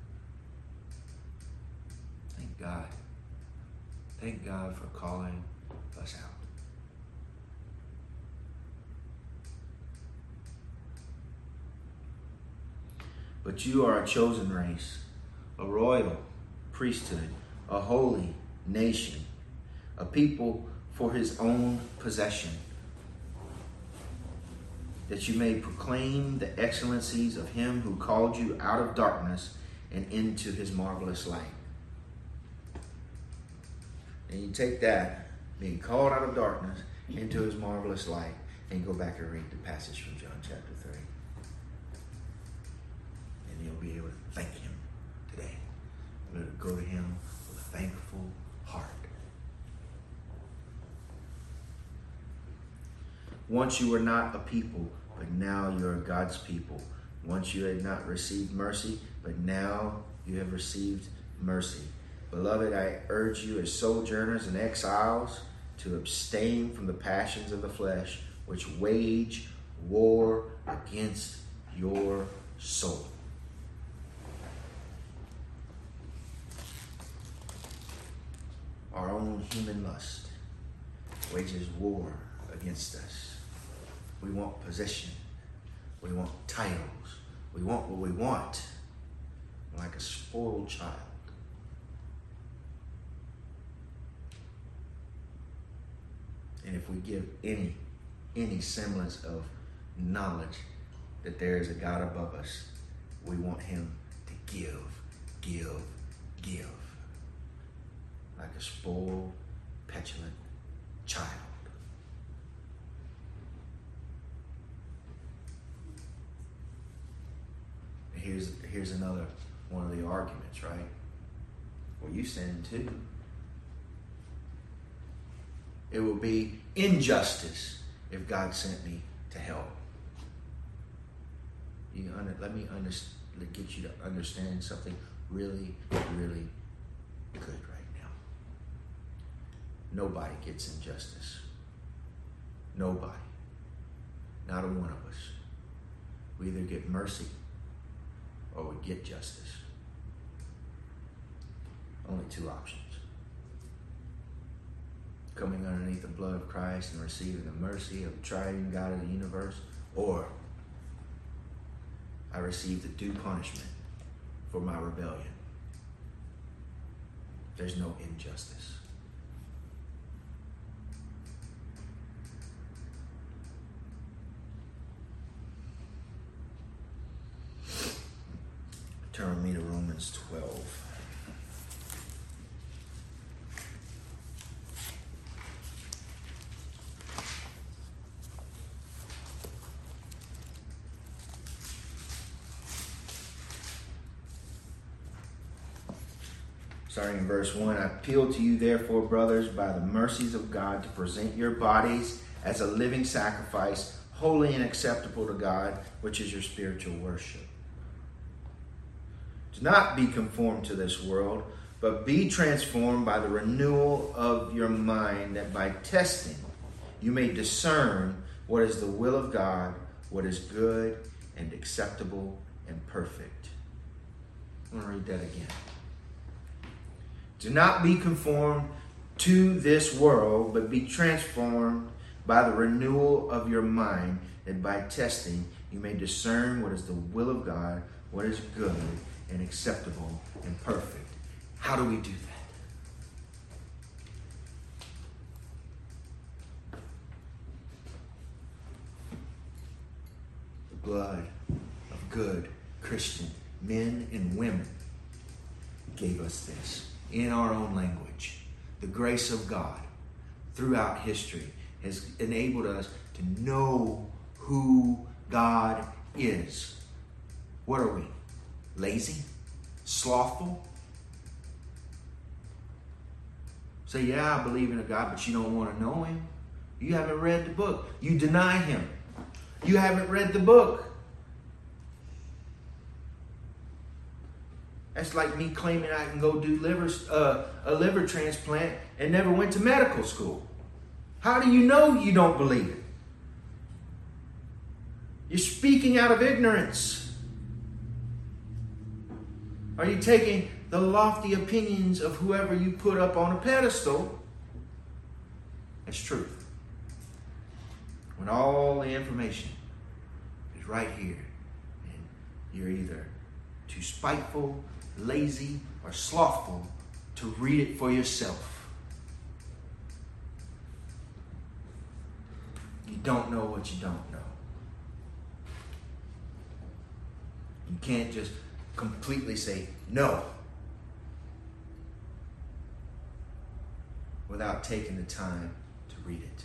Speaker 1: Thank God. Thank God for calling us out. But you are a chosen race, a royal priesthood, a holy nation, a people for his own possession, that you may proclaim the excellencies of him who called you out of darkness and into his marvelous light. And you take that, being called out of darkness into his marvelous light, and go back and read the passage from John chapter 3. And you'll be able to thank him today. You'll be able to go to him with a thankful heart. Once you were not a people, but now you are God's people. Once you had not received mercy, but now you have received mercy. Beloved, I urge you as sojourners and exiles to abstain from the passions of the flesh, which wage war against your soul. Our own human lust wages war against us. We want position. We want titles. We want what we want, like a spoiled child. And if we give any semblance of knowledge that there is a God above us, we want him to give. Like a spoiled, petulant child. And here's another one of the arguments, right? Well, you sin too. It will be injustice if God sent me to hell. Let me get you to understand something really, really good right now. Nobody gets injustice. Nobody. Not a one of us. We either get mercy or we get justice. Only two options. Coming underneath the blood of Christ and receiving the mercy of the triune God of the universe, or I receive the due punishment for my rebellion. There's no injustice. Turn with me to Romans 12. Starting in verse 1, I appeal to you, therefore, brothers, by the mercies of God, to present your bodies as a living sacrifice, holy and acceptable to God, which is your spiritual worship. Do not be conformed to this world, but be transformed by the renewal of your mind, that by testing you may discern what is the will of God, what is good and acceptable and perfect. I'm going to read that again. Do not be conformed to this world, but be transformed by the renewal of your mind, that by testing you may discern what is the will of God, what is good and acceptable and perfect. How do we do that? The blood of good Christian men and women gave us this. In our own language, the grace of God throughout history has enabled us to know who God is. What are we? Lazy? Slothful? Say, yeah, I believe in a God, but you don't want to know him. You haven't read the book. You deny him. You haven't read the book. That's like me claiming I can go do a liver transplant and never went to medical school. How do you know you don't believe it? You're speaking out of ignorance. Are you taking the lofty opinions of whoever you put up on a pedestal as truth, when all the information is right here, and you're either too spiteful, lazy, or slothful to read it for yourself? You don't know what you don't know. You can't just completely say no without taking the time to read it.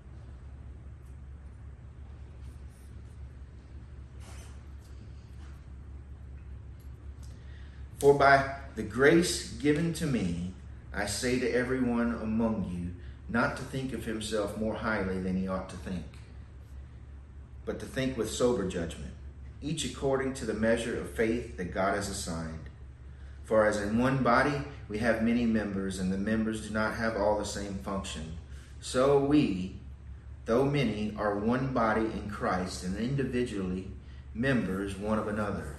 Speaker 1: For by the grace given to me, I say to everyone among you, not to think of himself more highly than he ought to think, but to think with sober judgment, each according to the measure of faith that God has assigned. For as in one body we have many members, and the members do not have all the same function, so we, though many, are one body in Christ, and individually members one of another.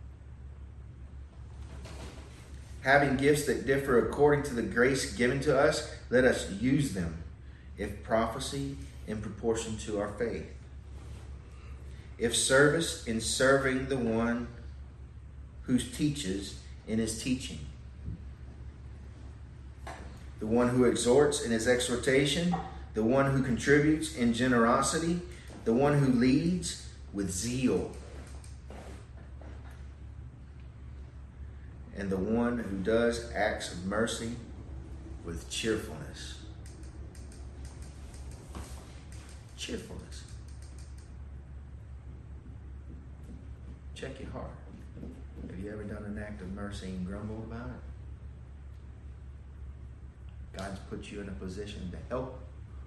Speaker 1: Having gifts that differ according to the grace given to us, let us use them. If prophecy, in proportion to our faith. If service, in serving the one who teaches in his teaching. The one who exhorts in his exhortation. The one who contributes in generosity. The one who leads with zeal. And the one who does acts of mercy with cheerfulness. Cheerfulness. Check your heart. Have you ever done an act of mercy and grumbled about it? God's put you in a position to help,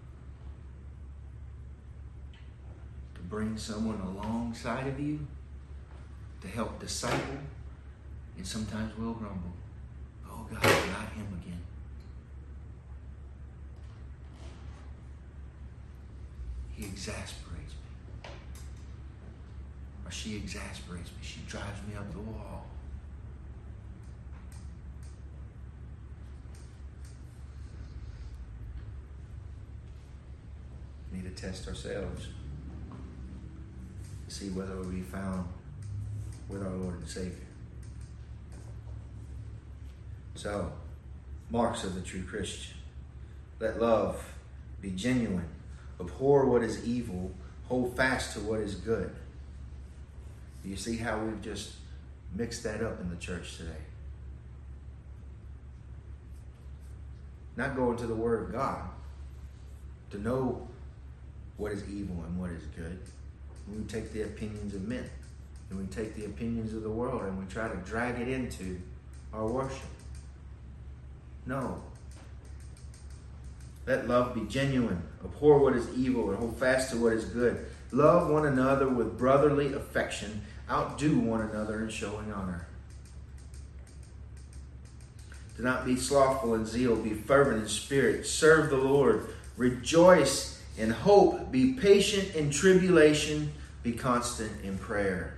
Speaker 1: to bring someone alongside of you, to help disciple, and sometimes we'll grumble. Oh God, not him again. He exasperates me. Or she exasperates me. She drives me up the wall. We need to test ourselves. See whether we'll be found with our Lord and Savior. So, marks of the true Christian. Let love be genuine. Abhor what is evil. Hold fast to what is good. Do you see how we've just mixed that up in the church today? Not going to the Word of God to know what is evil and what is good. We take the opinions of men, and we take the opinions of the world, and we try to drag it into our worship. No. Let love be genuine. Abhor what is evil and hold fast to what is good. Love one another with brotherly affection. Outdo one another in showing honor. Do not be slothful in zeal. Be fervent in spirit. Serve the Lord. Rejoice in hope. Be patient in tribulation. Be constant in prayer.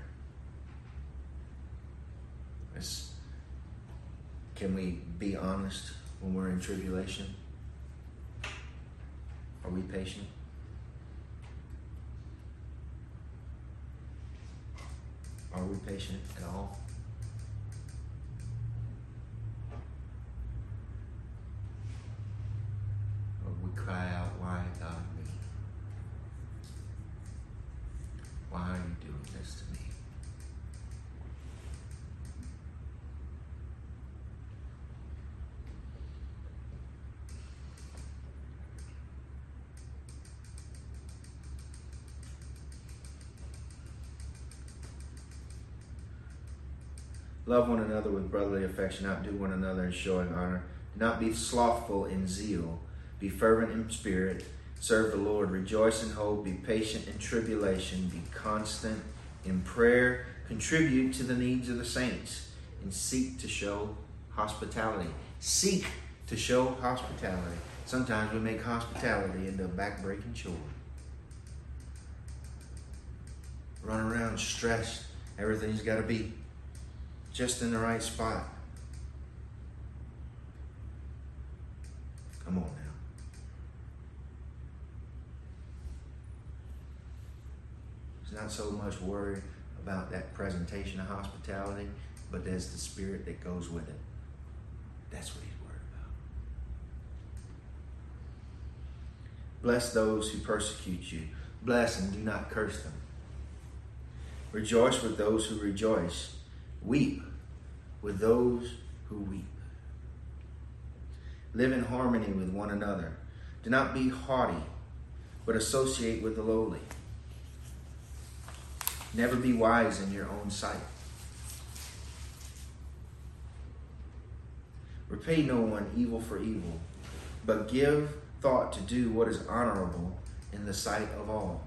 Speaker 1: Can we be honest when we're in tribulation? Are we patient? Are we patient at all? Or we cry out, why God me? Why are you doing this to me? Love one another with brotherly affection. Outdo one another in showing honor. Do not be slothful in zeal. Be fervent in spirit. Serve the Lord. Rejoice in hope. Be patient in tribulation. Be constant in prayer. Contribute to the needs of the saints. and seek to show hospitality. Seek to show hospitality. Sometimes we make hospitality into a back-breaking chore. Run around stressed. Everything's got to be just in the right spot. Come on now. It's not so much worried about that presentation of hospitality, but there's the spirit that goes with it. That's what he's worried about. Bless those who persecute you. Bless and do not curse them. Rejoice with those who rejoice. Weep with those who weep. Live in harmony with one another. Do not be haughty, but associate with the lowly. Never be wise in your own sight. Repay no one evil for evil, but give thought to do what is honorable in the sight of all.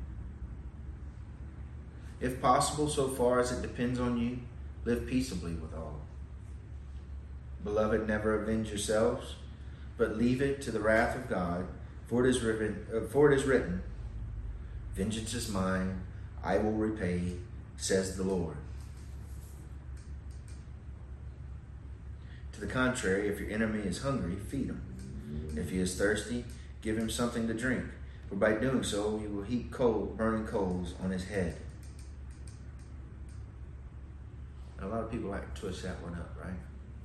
Speaker 1: If possible, so far as it depends on you, live peaceably with all. Beloved, never avenge yourselves, but leave it to the wrath of God, for it is written, vengeance is mine, I will repay, says the Lord. To the contrary, if your enemy is hungry, feed him. If he is thirsty, give him something to drink, for by doing so you will heap burning coals on his head. A lot of people like to twist that one up, right?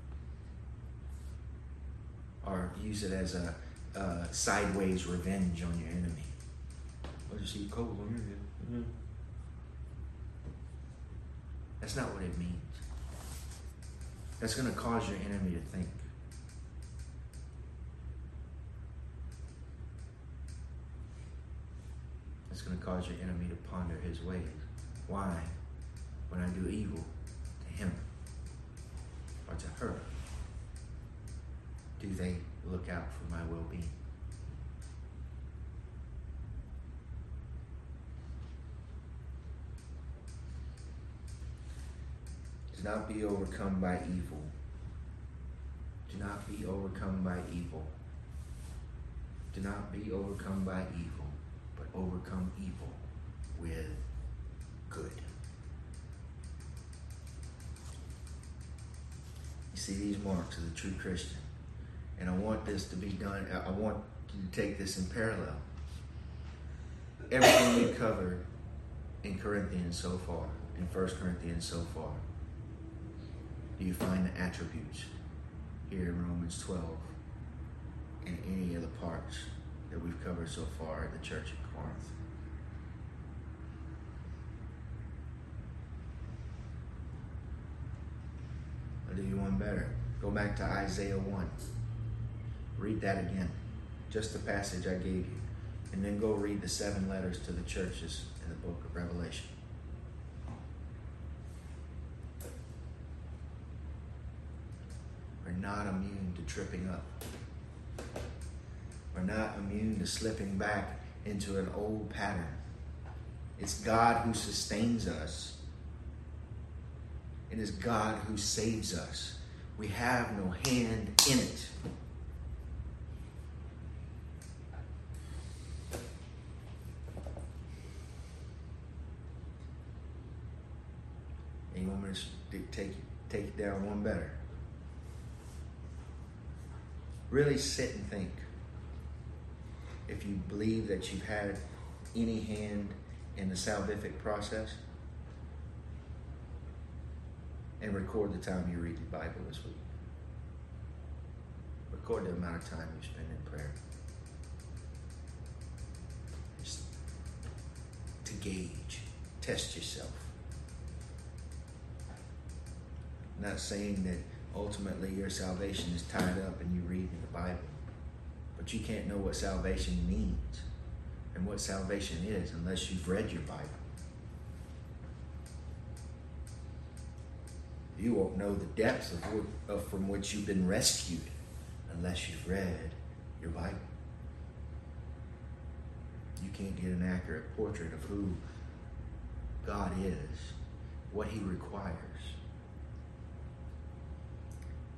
Speaker 1: Or use it as a sideways revenge on your enemy. I'll just heap coals on your head. Mm-hmm. That's not what it means. That's going to cause your enemy to think. That's going to cause your enemy to ponder his ways. Why, when I do evil to him or to her, do they look out for my well-being? Do not be overcome by evil. Do not be overcome by evil. Do not be overcome by evil, but overcome evil with good. You see these marks of the true Christian. And I want this to be done. I want you to take this in parallel. Everything we covered in Corinthians so far, in 1 Corinthians so far, do you find the attributes here in Romans 12 in any of the parts that we've covered so far at the church at Corinth? I'll do you one better. Go back to Isaiah 1. Read that again. Just the passage I gave you. And then go read the 7 letters to the churches in the book of Revelation. We're not immune to tripping up. We're not immune to slipping back into an old pattern. It's God who sustains us. It is God who saves us. We have no hand in it. And you want me to take it down one better? Really sit and think. If you believe that you've had any hand in the salvific process, and record the time you read the Bible this week. Record the amount of time you spend in prayer. Just to gauge, test yourself. I'm not saying that ultimately your salvation is tied up in you reading the Bible. But you can't know what salvation means and what salvation is unless you've read your Bible. You won't know the depths of from which you've been rescued unless you've read your Bible. You can't get an accurate portrait of who God is, what he requires,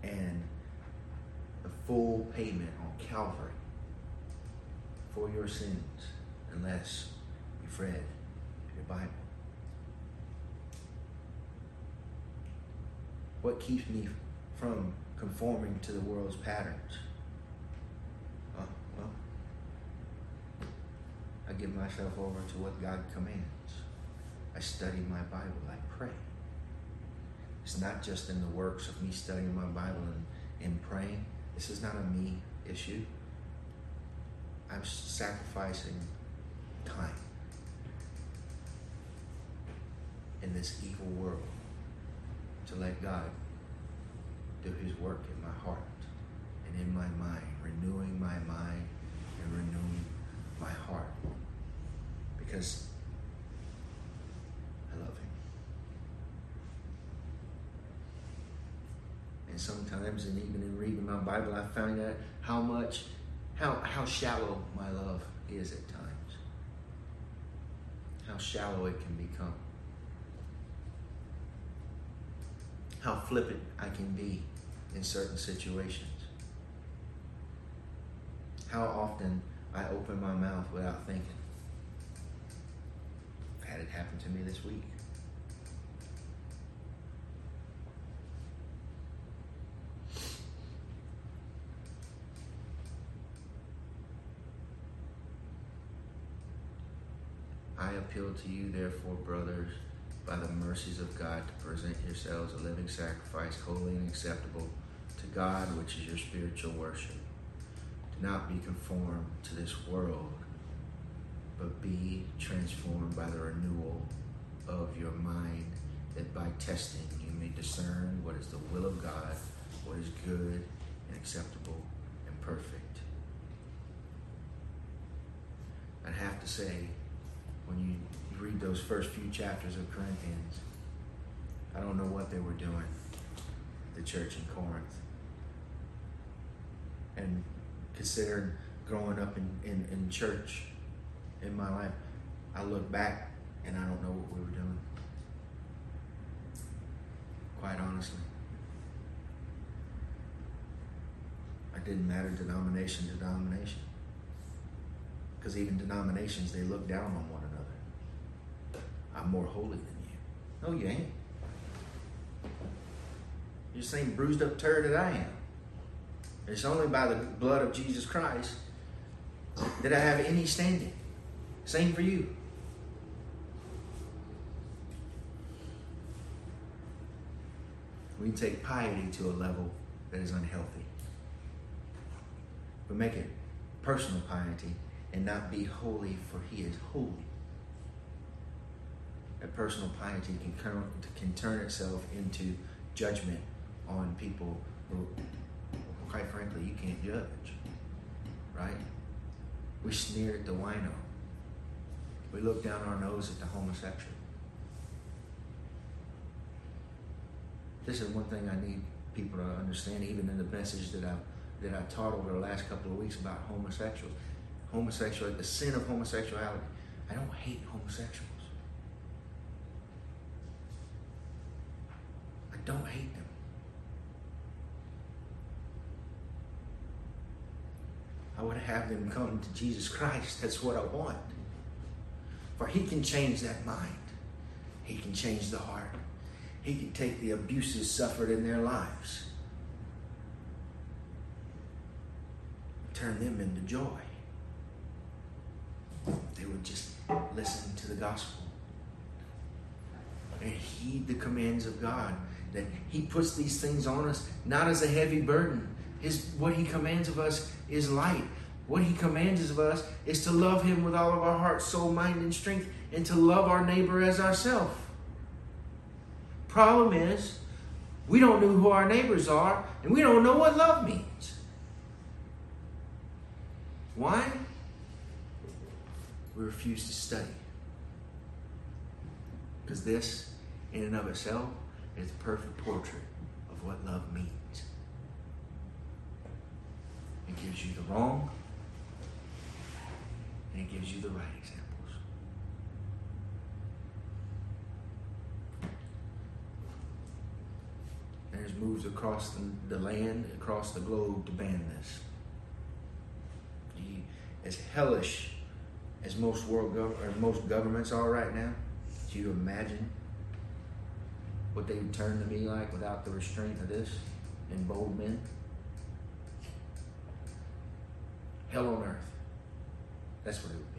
Speaker 1: and the full payment on Calvary for your sins, unless you've read your Bible. What keeps me from conforming to the world's patterns? Well, I give myself over to what God commands. I study my Bible. I pray. It's not just in the works of me studying my Bible and praying. This is not a me issue. I'm sacrificing time in this evil world to let God do his work in my heart and in my mind, renewing my mind and renewing my heart, because I love him. And sometimes, and even in reading my Bible, I found out how shallow my love is at times. How shallow it can become. How flippant I can be in certain situations. How often I open my mouth without thinking. I've had it happen to me this week. I appeal to you, therefore, brothers, by the mercies of God, to present yourselves a living sacrifice, holy and acceptable to God, which is your spiritual worship. Do not be conformed to this world, but be transformed by the renewal of your mind, that by testing you may discern what is the will of God, what is good and acceptable and perfect. I'd have to say, when you read those first few chapters of Corinthians, I don't know what they were doing, the church in Corinth. And considering growing up in church in my life, I look back and I don't know what we were doing. Quite honestly. It didn't matter denomination to denomination. Because even denominations, they look down on one another. I'm more holy than you. No, you ain't. You're the same bruised up turd that I am. It's only by the blood of Jesus Christ that I have any standing. Same for you. We take piety to a level that is unhealthy. We make it personal piety and not be holy, for he is holy. That personal piety can turn itself into judgment on people who, quite frankly, you can't judge, right? We sneer at the wino. We look down our nose at the homosexual. This is one thing I need people to understand, even in the message that I taught over the last couple of weeks about homosexuals. The sin of homosexuality. I don't hate homosexuals. I don't hate them. I would have them come to Jesus Christ. That's what I want. For he can change that mind. He can change the heart. He can take the abuses suffered in their lives, turn them into joy. They would just listen to the gospel and heed the commands of God. That he puts these things on us not as a heavy burden. What he commands of us is light. What he commands of us is to love him with all of our heart, soul, mind, and strength, and to love our neighbor as ourselves. Problem is, we don't know who our neighbors are, and we don't know what love means. Why? We refuse to study. Because this, in and of itself, is a perfect portrait of what love means. It gives you the wrong, and it gives you the right examples. There's moves across the land, across the globe to ban this. As hellish as most most governments are right now, do you imagine what they would turn to be like without the restraint of this and bold men? Hell on earth. That's what it would be.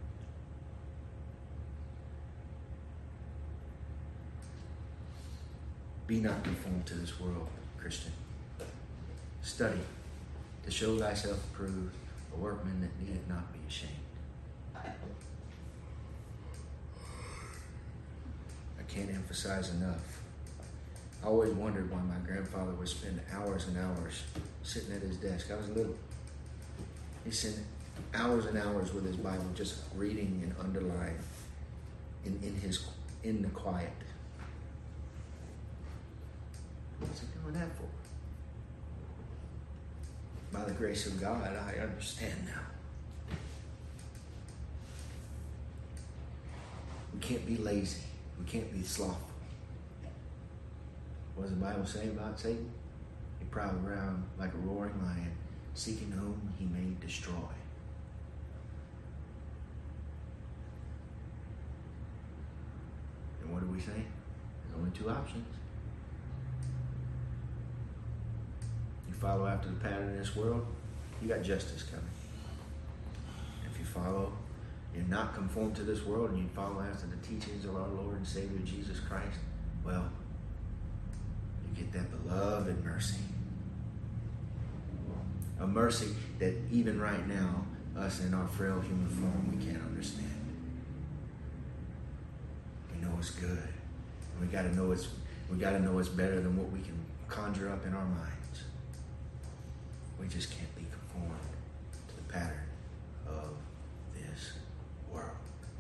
Speaker 1: Be not conformed to this world, Christian. Study to show thyself approved, a workman that needeth not be ashamed. I can't emphasize enough. I always wondered why my grandfather would spend hours and hours sitting at his desk. I was little. He spent hours and hours with his Bible, just reading and underlining in the quiet. What's he doing that for? By the grace of God, I understand now. We can't be lazy. We can't be slothful. What does the Bible say about Satan? He prowled around like a roaring lion, seeking whom he may destroy. And what do we say? There's only two options. You follow after the pattern of this world, you got justice coming. If you follow, you're not conformed to this world, and you follow after the teachings of our Lord and Savior Jesus Christ, well, you get that beloved mercy. A mercy that even right now, us in our frail human form, we can't understand. We know it's good. And we gotta know it's better than what we can conjure up in our minds. We just can't be conformed to the pattern of this world.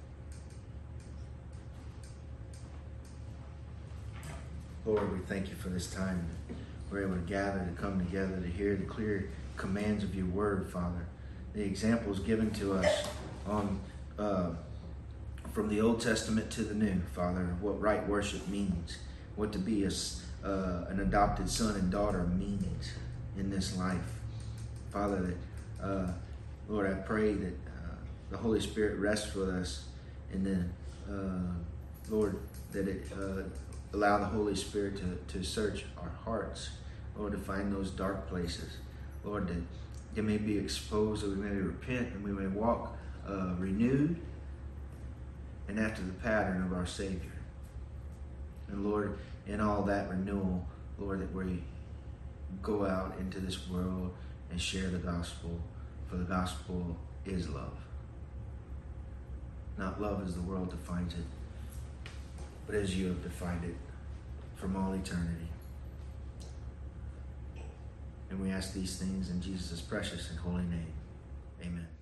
Speaker 1: Lord, we thank you for this time. We're able to gather, to come together, to hear the clear commands of your word, Father. The examples given to us on from the Old Testament to the New, Father, of what right worship means, what to be an adopted son and daughter means in this life. Father, that Lord, I pray that the Holy Spirit rests with us, and then Lord, that it allow the Holy Spirit to search our hearts, Lord, to find those dark places, Lord, that they may be exposed, that we may repent, and we may walk renewed and after the pattern of our Savior. And Lord, in all that renewal, Lord, that we go out into this world and share the gospel, for the gospel is love. Not love as the world defines it, but as you have defined it from all eternity. And we ask these things in Jesus' precious and holy name. Amen.